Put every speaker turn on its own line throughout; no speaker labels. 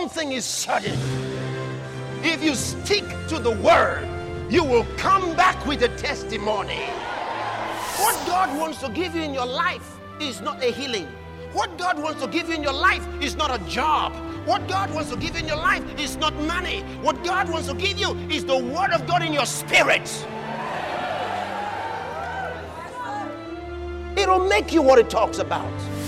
one thing is certain. If you stick to the word, you will come back with a testimony. What God wants to give you in your life is not a healing. What God wants to give you in your life is not a job. What God wants to give you in your life is not money. What God wants to give you is the word of God in your spirit. It'll make you what it talks about.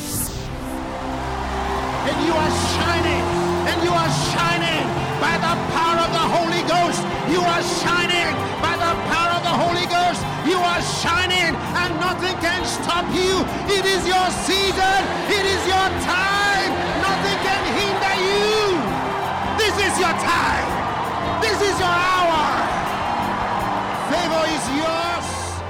And you are shining. And you are shining by the power of the Holy Ghost. You are shining by the power of the Holy Ghost. You are shining and nothing can stop you. It is your season. It is your time. Nothing can hinder you. This is your time. This is your hour. Favor is yours.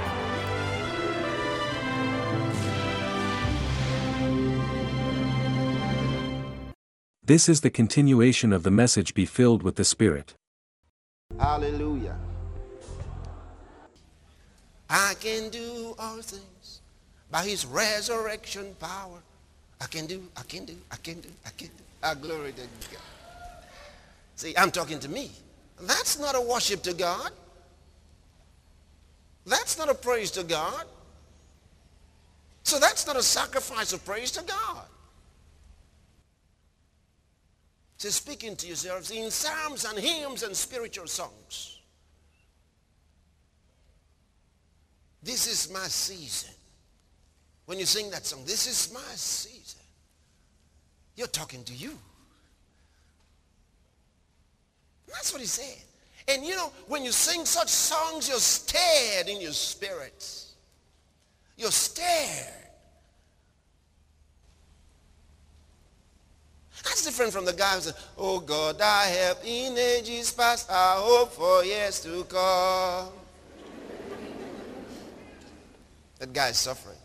This is the continuation of the message, Be Filled with the Spirit.
Hallelujah. I can do all things by his resurrection power. I can do. Glory to God. See, I'm talking to me. That's not a worship to God. That's not a praise to God. So that's not a sacrifice of praise to God. So speaking to yourselves in psalms and hymns and spiritual songs. This is my season. When you sing that song, this is my season. You're talking to you. That's what he said. And you know, when you sing such songs, you're stirred in your spirit. You're stirred. That's different from the guy who said, oh God, I have in ages past, I hope for years to come. That guy is suffering.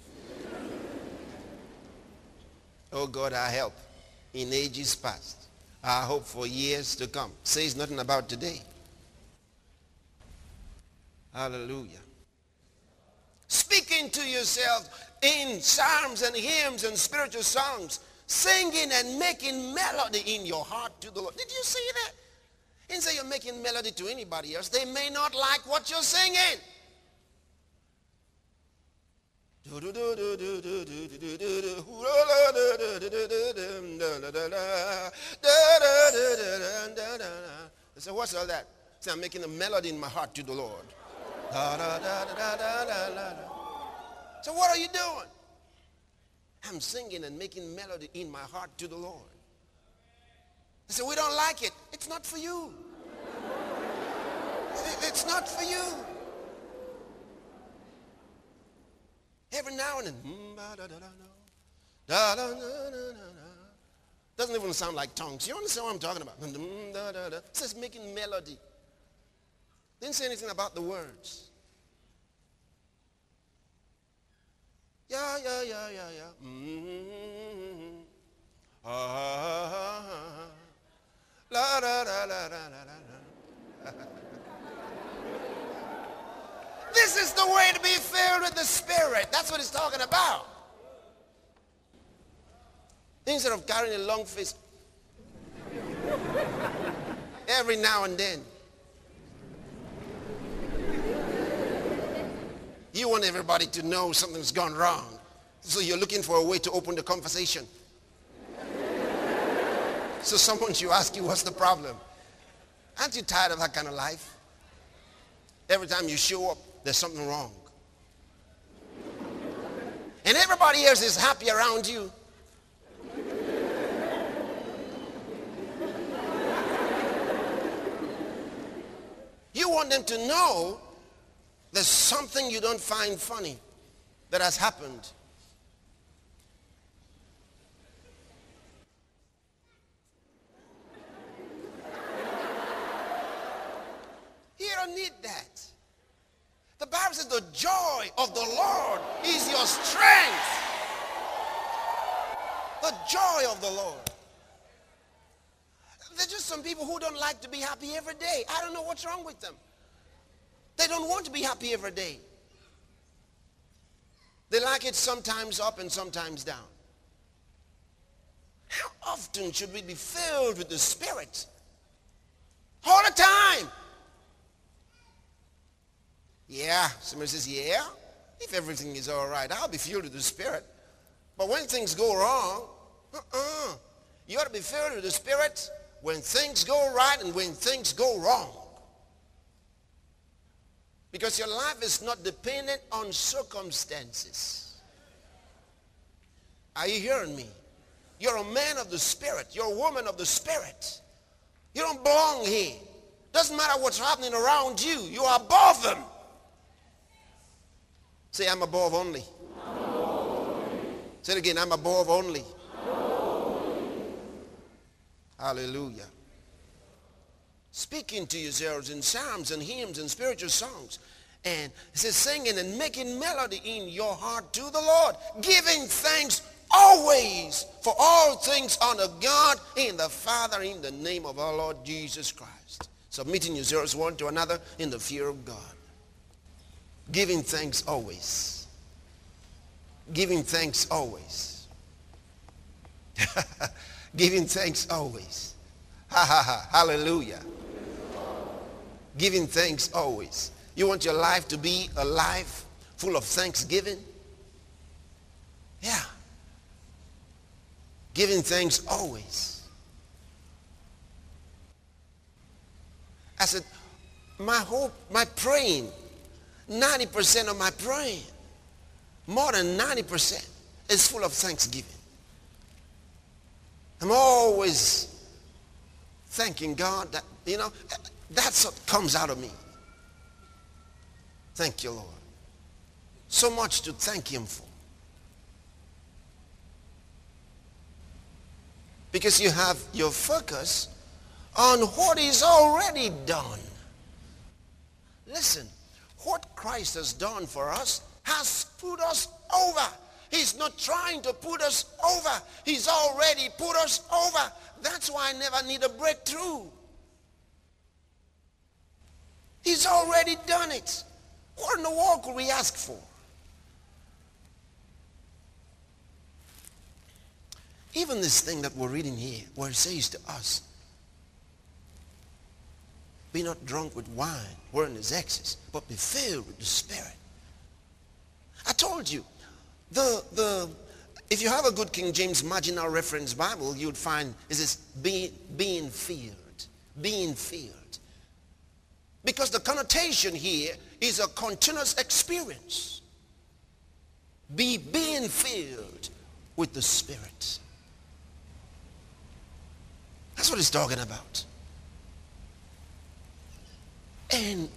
Oh God, I help in ages past. I hope for years to come. Says nothing about today. Hallelujah. Speaking to yourself in psalms and hymns and spiritual songs, singing and making melody in your heart to the Lord. Did you see that? He didn't say you're making melody to anybody else. They may not like what you're singing. They say, what's all that? Say, I'm making a melody in my heart to the Lord. So what are you doing? I'm singing and making melody in my heart to the Lord. They say, we don't like it. It's not for you. It's not for you. Every now and then, doesn't even sound like tongues. You understand what I'm talking about? It says making melody. Didn't say anything about the words. Yeah. La la la la la. This is the way to be filled with the Spirit. That's what it's talking about. Instead of carrying a long fist every now and then. You want everybody to know something's gone wrong. So you're looking for a way to open the conversation. So someone should ask you, what's the problem? Aren't you tired of that kind of life? Every time you show up, there's something wrong. And everybody else is happy around you. You want them to know there's something you don't find funny that has happened. You don't need that. The Bible says the joy of the Lord is your strength. The joy of the Lord. There's just some people who don't like to be happy every day. I don't know what's wrong with them. They don't want to be happy every day. They like it sometimes up and sometimes down.
How often should we be filled with the Spirit? All the time. Yeah, somebody says, yeah, if everything is all right, I'll be filled with the Spirit. But when things go wrong, you ought to be filled with the Spirit when things go right and when things go wrong. Because your life is not dependent on circumstances. Are you hearing me? You're a man of the Spirit. You're a woman of the Spirit. You don't belong here. Doesn't matter what's happening around you. You are above them. Say, I'm above only. Say it again, I'm above only. Hallelujah. Speaking to yourselves in psalms and hymns and spiritual songs. And it says singing and making melody in your heart to the Lord. Giving thanks always for all things unto God in the Father in the name of our Lord Jesus Christ. Submitting yourselves one to another in the fear of God. Giving thanks always. Giving thanks always. Giving thanks always. Ha ha ha. Hallelujah. Giving thanks always. You want your life to be a life full of thanksgiving? Yeah. Giving thanks always. I said, my praying, 90% of my praying, more than 90% is full of thanksgiving. I'm always thanking God that, that's what comes out of me. Thank you, Lord. So much to thank him for. Because you have your focus on what is already done. Listen, what Christ has done for us has put us over. He's not trying to put us over. He's already put us over. That's why I never need a breakthrough. He's already done it. What in the world could we ask for? Even this thing that we're reading here, where it says to us, be not drunk with wine, wherein is excess, but be filled with the Spirit. I told you, if you have a good King James marginal reference Bible, you'd find it says being filled, being filled. Because the connotation here is a continuous experience. Being filled with the Spirit. That's what he's talking about. And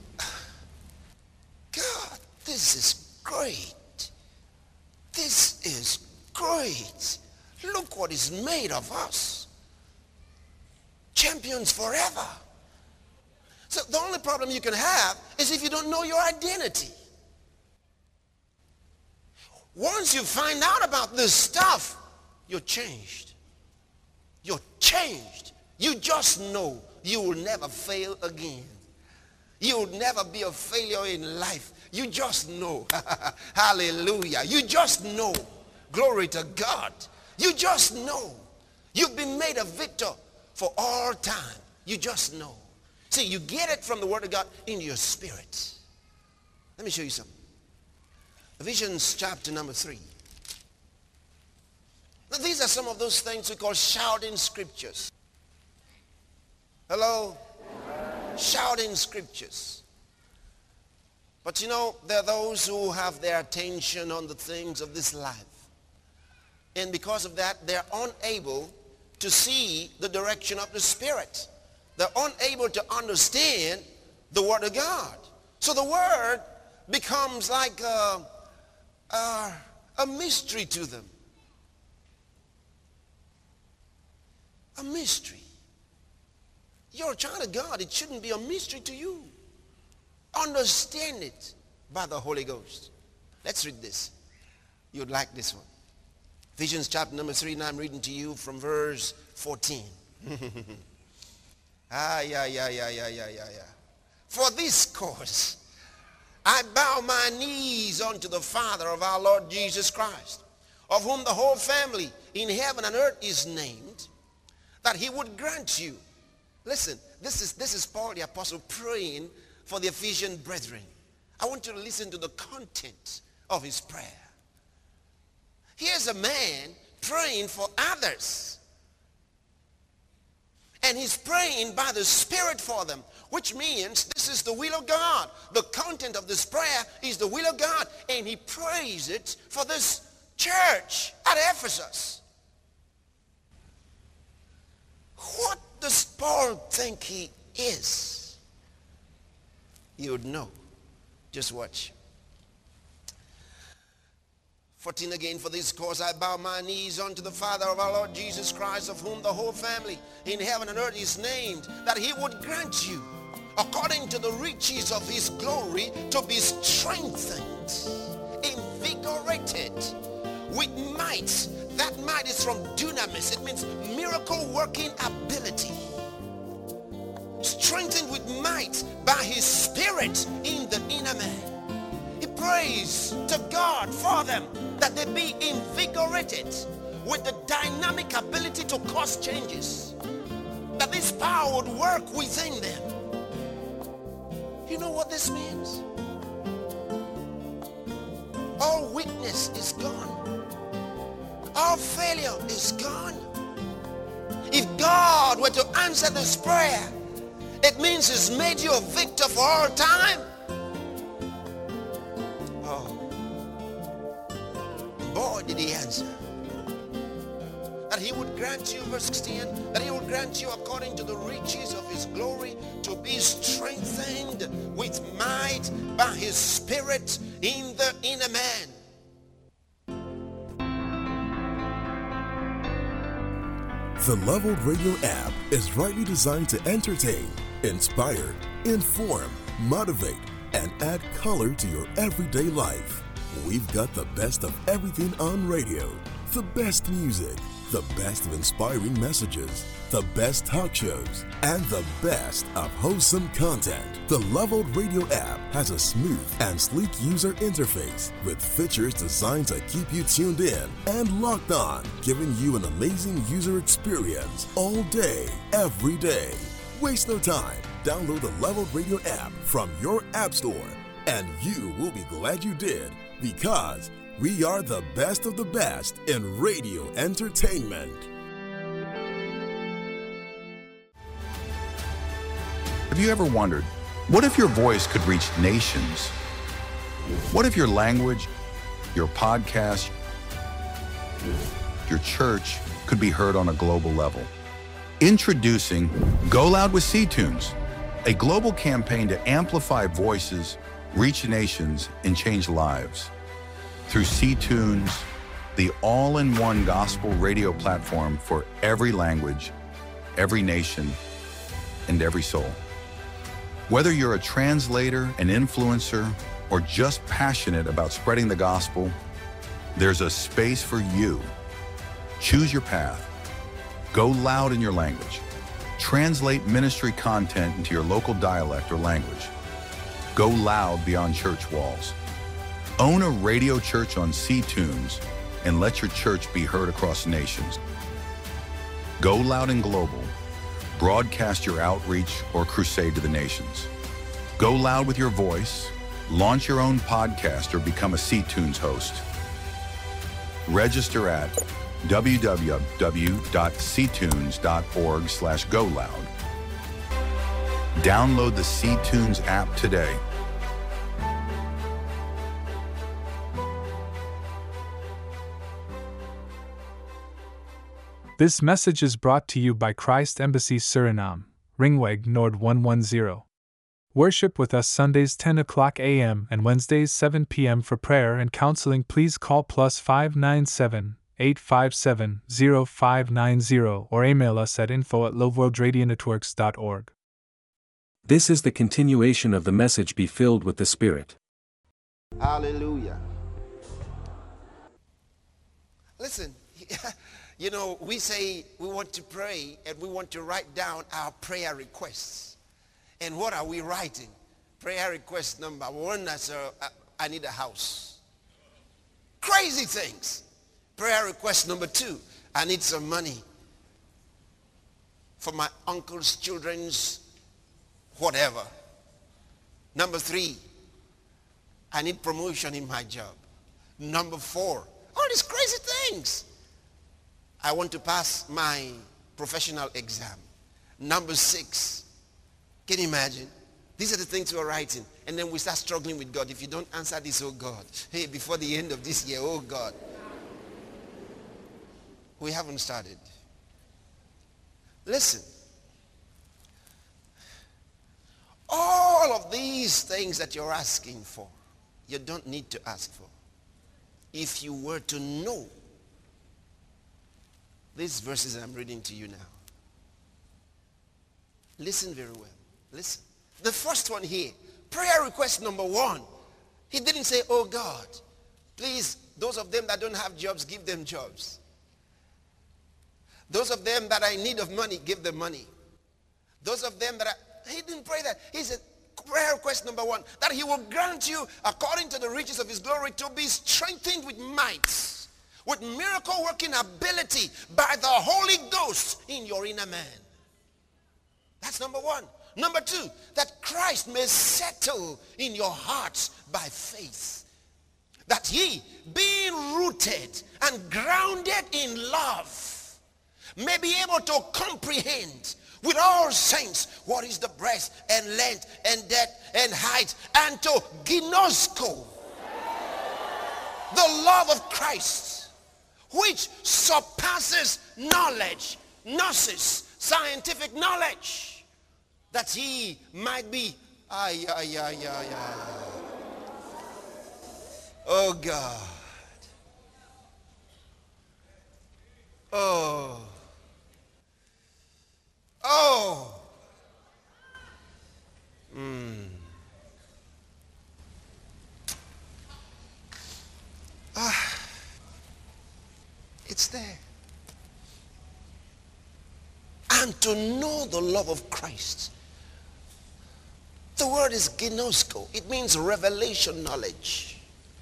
God, this is great. This is great. Look what is made of us. Champions forever. So the only problem you can have is if you don't know your identity. Once you find out about this stuff, you're changed. You're changed. You just know you will never fail again. You will never be a failure in life. You just know. Hallelujah. You just know. Glory to God. You just know. You've been made a victor for all time. You just know. See, you get it from the Word of God in your spirit. Let me show you something. Ephesians chapter number 3. Now, these are some of those things we call shouting scriptures. Hello? Shouting scriptures. But there are those who have their attention on the things of this life. And because of that, they're unable to see the direction of the Spirit. They're unable to understand the Word of God. So the Word becomes like a mystery to them. A mystery. You're a child of God. It shouldn't be a mystery to you. Understand it by the Holy Ghost. Let's read this. You'd like this one. Ephesians chapter number 3, and I'm reading to you from verse 14. For this cause I bow my knees unto the Father of our Lord Jesus Christ, of whom the whole family in heaven and earth is named, that he would grant you. Listen, this is Paul the apostle praying for the Ephesian brethren. I want you to listen to the content of his prayer. Here's a man praying for others. And he's praying by the Spirit for them, which means this is the will of God. The content of this prayer is the will of God. And he prays it for this church at Ephesus. What does Paul think he is? You would know. Just watch. 14 again, for this cause I bow my knees unto the Father of our Lord Jesus Christ, of whom the whole family in heaven and earth is named, that he would grant you, according to the riches of his glory, to be strengthened, invigorated with might. That might is from dunamis. It means miracle working ability. Strengthened with might by his Spirit in the inner man. He prays to God for them, that they be invigorated with the dynamic ability to cause changes. That this power would work within them. You know what this means? All weakness is gone. All failure is gone. If God were to answer this prayer, it means he's made you a victor for all time. Boy, did he answer. That he would grant you, verse 16, that he would grant you according to the riches of his glory to be strengthened with might by his Spirit in the inner man.
The Leveled Radio app is rightly designed to entertain, inspire, inform, motivate, and add color to your everyday life. We've got the best of everything on radio, the best music, the best of inspiring messages, the best talk shows, and the best of wholesome content. The Leveled Radio app has a smooth and sleek user interface with features designed to keep you tuned in and locked on, giving you an amazing user experience all day, every day. Waste no time. Download the Leveled Radio app from your app store, and you will be glad you did, because we are the best of the best in radio entertainment.
Have you ever wondered, what if your voice could reach nations? What if your language, your podcast, your church could be heard on a global level? Introducing Go Loud with C-Tunes, a global campaign to amplify voices, reach nations, and change lives. Through C-Tunes, the all-in-one gospel radio platform for every language, every nation, and every soul. Whether you're a translator, an influencer, or just passionate about spreading the gospel, there's a space for you. Choose your path. Go loud in your language. Translate ministry content into your local dialect or language. Go loud beyond church walls. Own a radio church on C-Tunes and let your church be heard across nations. Go loud and global. Broadcast your outreach or crusade to the nations. Go loud with your voice. Launch your own podcast or become a C-Tunes host. Register at www.ctunes.org/goloud. Download the C-Tunes app today.
This message is brought to you by Christ Embassy Suriname, Ringweg Noord 110. Worship with us Sundays 10 o'clock a.m. and Wednesdays 7 p.m. For prayer and counseling. Please call +597 857 0590 or email us at info@loveworldradionetworks.org.
This is the continuation of the message Be Filled with the Spirit.
Hallelujah. Listen, you know, we say we want to pray and we want to write down our prayer requests. And what are we writing? Prayer request number one, I need a house. Crazy things. Prayer request number 2. I need some money for my uncle's children's whatever. Number 3, I need promotion in my job. Number 4, all these crazy things. I want to pass my professional exam. Number 6, can you imagine? These are the things we're writing. And then we start struggling with God. If you don't answer this, oh God. Hey, before the end of this year, oh God. We haven't started. Listen. All of these things that you're asking for, you don't need to ask for. If you were to know these verses I'm reading to you now. Listen very well. Listen. The first one here, prayer request number 1. He didn't say, oh God, please, those of them that don't have jobs, give them jobs. Those of them that are in need of money, give them money. Those of them that are, he didn't pray that. He said, prayer request number 1, that he will grant you, according to the riches of his glory, to be strengthened with might, with miracle working ability by the Holy Ghost in your inner man. That's number 1. Number 2, that Christ may settle in your hearts by faith. That ye, being rooted and grounded in love, may be able to comprehend with all saints what is the breadth and length and depth and height, and to ginosko, the love of Christ, which surpasses knowledge, gnosis, scientific knowledge, that he might be, oh God, it's there. And to know the love of Christ. The word is ginosko. It means revelation knowledge.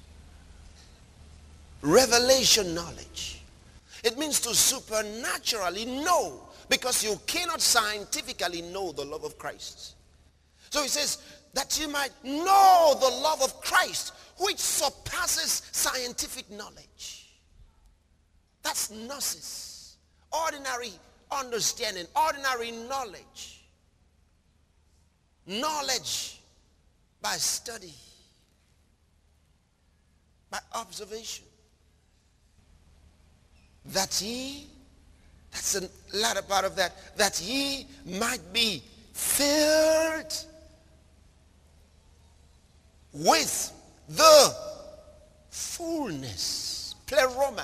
Revelation knowledge. It means to supernaturally know, because you cannot scientifically know the love of Christ. So he says that you might know the love of Christ, which surpasses scientific knowledge. That's gnosis. Ordinary understanding, ordinary knowledge. Knowledge by study, by observation. That ye, that's a latter part of that, that ye might be filled with the fullness, pleroma,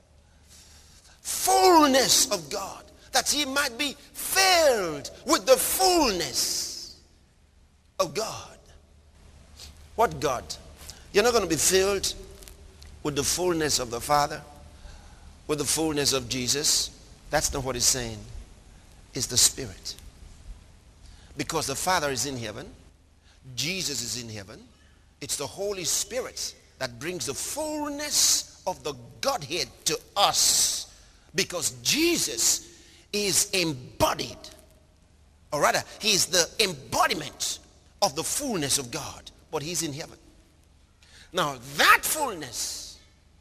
fullness of God. That ye might be filled with the fullness of God. What God? You're not going to be filled with the fullness of the Father, with the fullness of Jesus. That's not what he's saying. It's the Spirit. Because the Father is in heaven, Jesus is in heaven. It's the Holy Spirit that brings the fullness of the Godhead to us, because Jesus is embodied, or rather, he is the embodiment of the fullness of God, but he's in heaven. Now that fullness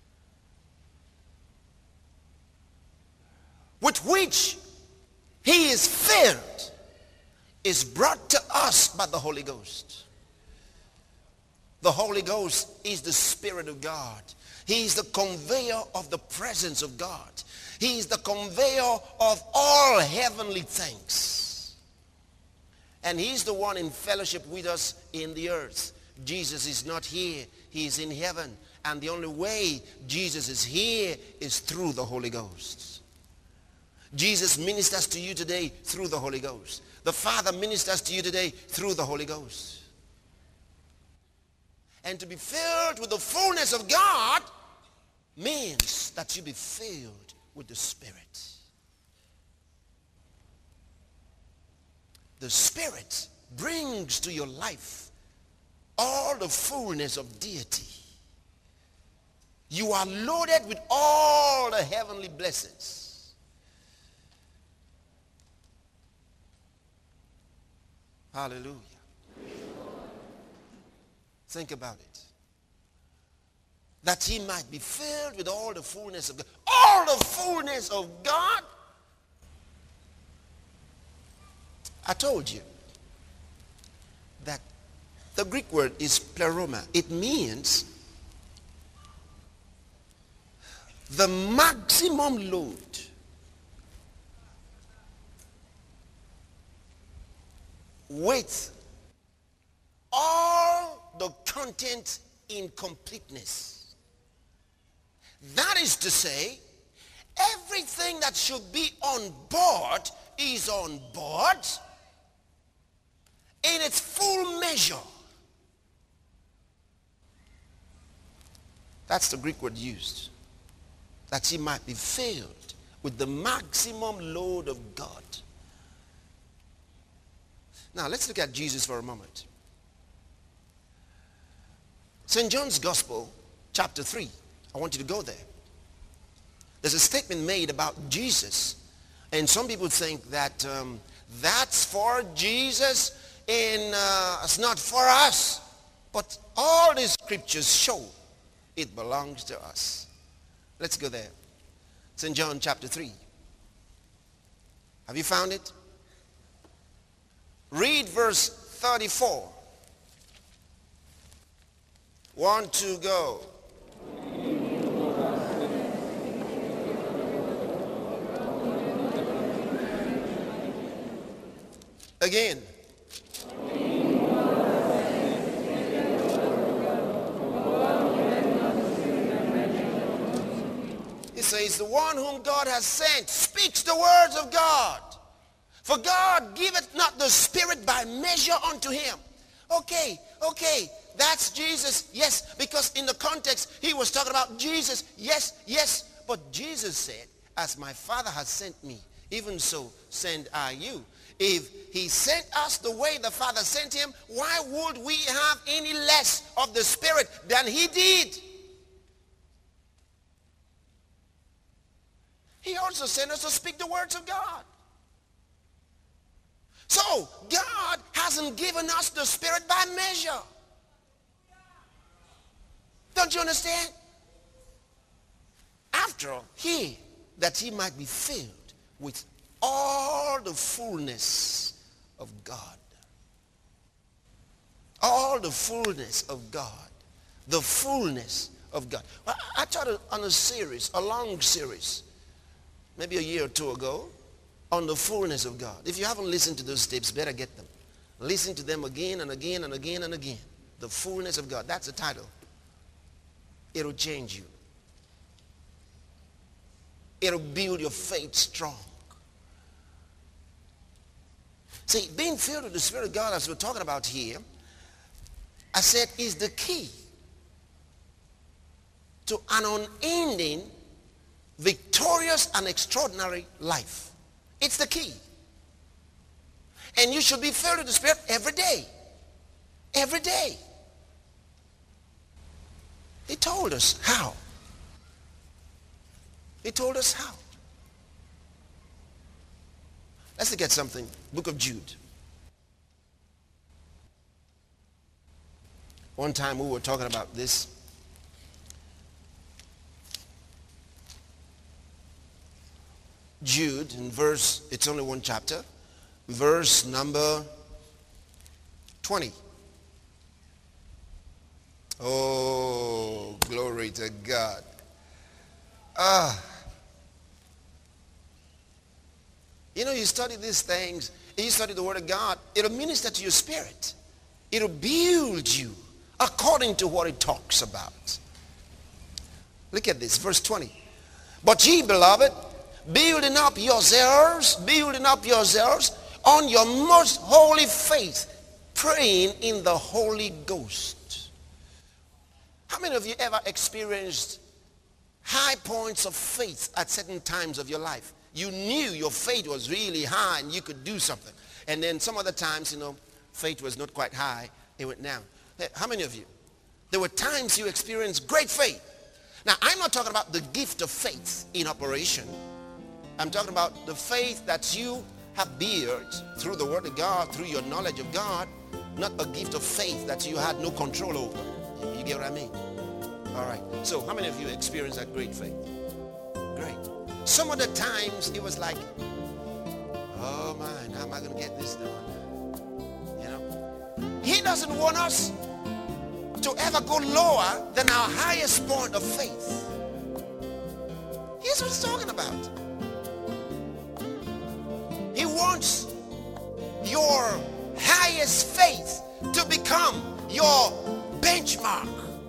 with which he is filled is brought to us by the Holy Ghost. The Holy Ghost is the Spirit of God. He is the conveyor of the presence of God. He is the conveyor of all heavenly things. And he's the one in fellowship with us in the earth. Jesus is not here. He is in heaven. And the only way Jesus is here is through the Holy Ghost. Jesus ministers to you today through the Holy Ghost. The Father ministers to you today through the Holy Ghost. And to be filled with the fullness of God means that you be filled with the Spirit. The Spirit brings to your life all the fullness of deity. You are loaded with all the heavenly blessings. Hallelujah. Think about it. That he might be filled with all the fullness of God. All the fullness of God. I told you that the Greek word is pleroma. It means the maximum load. With all the content in completeness. That is to say, everything that should be on board is on board in its full measure. That's the Greek word used. That he might be filled with the maximum load of God. Now let's look at Jesus for a moment. St. John's Gospel, chapter 3. I want you to go there. There's a statement made about Jesus. And some people think that that's for Jesus and it's not for us. But all the scriptures show it belongs to us. Let's go there. St. John chapter 3. Have you found it? Read verse 34. 1, 2, go. Again. He says, the one whom God has sent speaks the words of God. For God giveth not the Spirit by measure unto him. Okay, that's Jesus. Yes, because in the context, he was talking about Jesus. Yes. But Jesus said, as my Father has sent me, even so send I you. If he sent us the way the Father sent him, why would we have any less of the Spirit than he did? He also sent us to speak the words of God. So, God hasn't given us the Spirit by measure. Don't you understand? After all, that he might be filled with all the fullness of God. All the fullness of God. The fullness of God. I taught on a series, a long series, maybe a year or two ago, on the fullness of God. If you haven't listened to those tapes, better get them. Listen to them again and again and again and again. The fullness of God. That's the title. It'll change you. It'll build your faith strong. See, being filled with the Spirit of God, as we're talking about here, I said, is the key to an unending, victorious, and extraordinary life. It's the key. And you should be filled with the Spirit every day. Every day. He told us how. He told us how. Let's look at something. Book of Jude. One time we were talking about this. Jude, in verse, it's only one chapter, verse number 20. Oh, glory to God. You study these things, you study the Word of God, it'll minister to your spirit. It'll build you according to what it talks about. Look at this, verse 20. But ye, beloved, building up yourselves on your most holy faith, praying in the Holy Ghost. How many of you ever experienced high points of faith at certain times of your life? You knew your faith was really high and you could do something. And then some other times, faith was not quite high. It went down. How many of you? There were times you experienced great faith. Now, I'm not talking about the gift of faith in operation. I'm talking about the faith that you have built through the Word of God, through your knowledge of God, not a gift of faith that you had no control over. You get what I mean? All right. So how many of you experienced that great faith? Great. Some of the times it was like, oh man, how am I going to get this done? You know? He doesn't want us to ever go lower than our highest point of faith. Here's what he's talking about. He wants your highest faith to become your benchmark.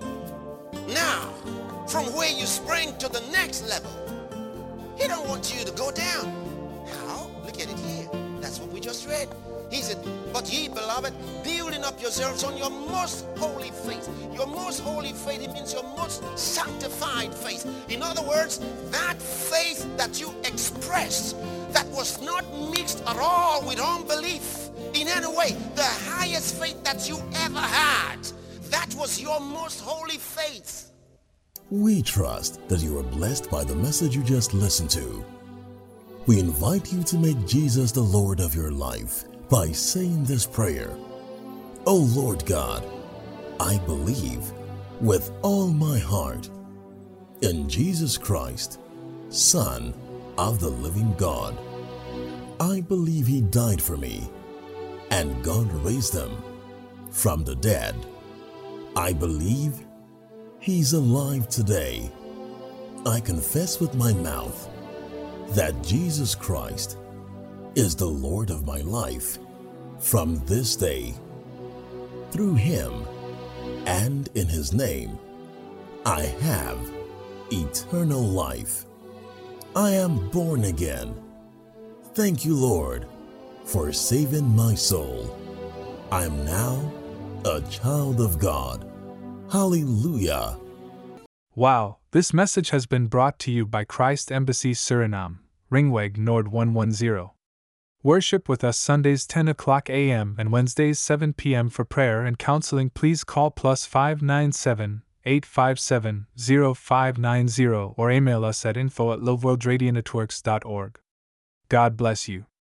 Now, from where you spring to the next level, he don't want you to go down. How? Look at it here. That's what we just read. He said, but ye, beloved, building up yourselves on your most holy faith. Your most holy faith, it means your most sanctified faith. In other words, that faith that you expressed that was not mixed at all with unbelief in any way. The highest faith that you ever had. That was your most holy faith.
We trust that you are blessed by the message you just listened to. We invite you to make Jesus the Lord of your life by saying this prayer. O Lord God, I believe with all my heart in Jesus Christ, Son of the living God. I believe He died for me and God raised Him from the dead. I believe He's alive today. I confess with my mouth that Jesus Christ is the Lord of my life from this day. Through Him and in His name, I have eternal life. I am born again. Thank you, Lord, for saving my soul. I am now a child of God. Hallelujah.
Wow, this message has been brought to you by Christ Embassy Suriname, Ringweg Noord 110. Worship with us Sundays 10 o'clock a.m. and Wednesdays 7 p.m. for prayer and counseling. Please call +597 857 0590 or email us at info@loveworldradionetworks.org. God bless you.